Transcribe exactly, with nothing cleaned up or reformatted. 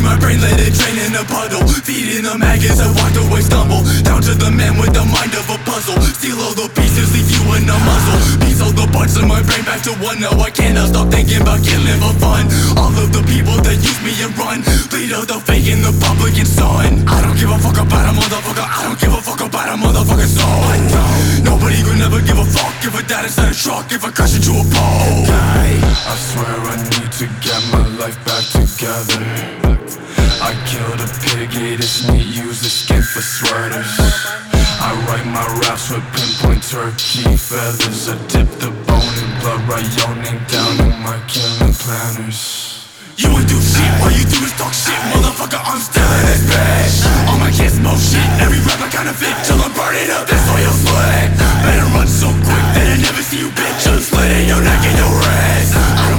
my brain, let it drain in a puddle. Feeding the maggots, I walked away, stumble down to the man with the mind of a puzzle. Steal all the pieces, leave you in a muzzle. Piece all the parts of my brain back to one. Now I cannot stop thinking about killing for fun. All of the people that use me and run, bleed out the fake in the public and sun. I don't give a fuck about a motherfucker, I don't give a fuck about a motherfucking soul. Nobody could never give a fuck if a dad inside a truck, if I crash into a pole. I swear I need to get my life back together. I killed a pig, ate its meat, used the skin for sweaters. I write my raps with pinpoint turkey feathers. I dip the bone in blood, write your name down in my killing planners. You ain't do shit, all you do is talk shit. Motherfucker, I'm still in this bitch. All my kids smoke shit, every rap I counterfeit till I'm burning up this oil slick. Better run so quick that I never see you, bitch. I'm slitting your neck and your wrist.